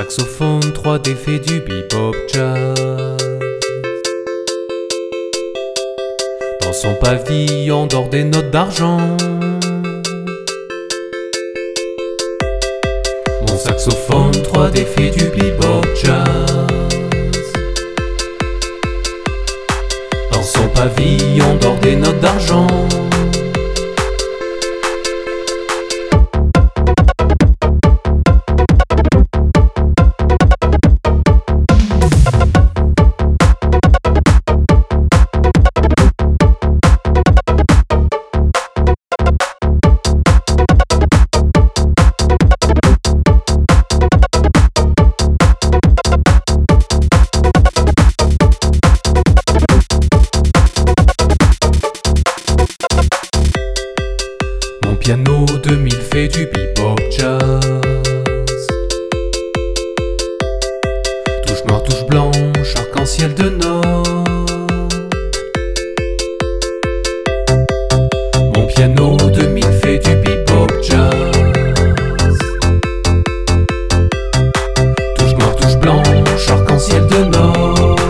saxophone 3D fait du bebop jazz. Dans son pavillon dort des notes d'argent. Mon saxophone 3D fait du bebop jazz. Dans son pavillon dort des notes d'argent. Mon piano 2000 fait du bebop jazz. Touche noire, touche blanche, arc-en-ciel de notes. Mon piano 2000 fait du bebop jazz. Touche noire, touche blanche, arc-en-ciel de notes.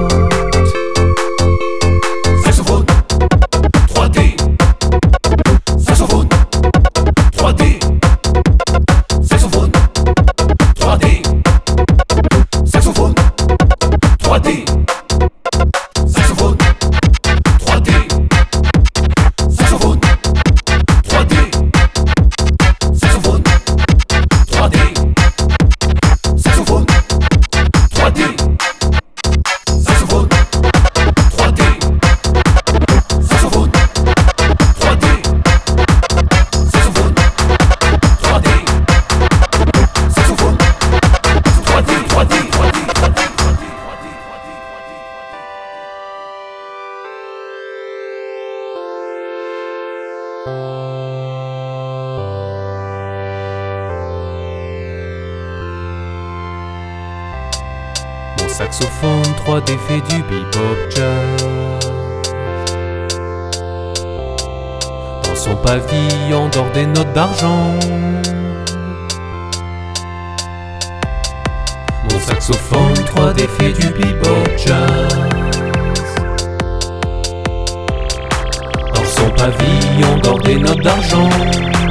Saxophone 3D. Saxophone 3D. Saxophone 3D. Saxophone 3D. Saxophone 3D. Saxophone 3D. Saxophone 3D. Saxophone 3D. Saxophone 3D. Saxophone 3D. Saxophone 3D. Saxophone 3D. Mon saxophone 3D fait du bebop jazz. Dans son pavillon dort des notes d'argent. Mon saxophone 3D fait du bebop jazz. Dans son pavillon dort des notes d'argent.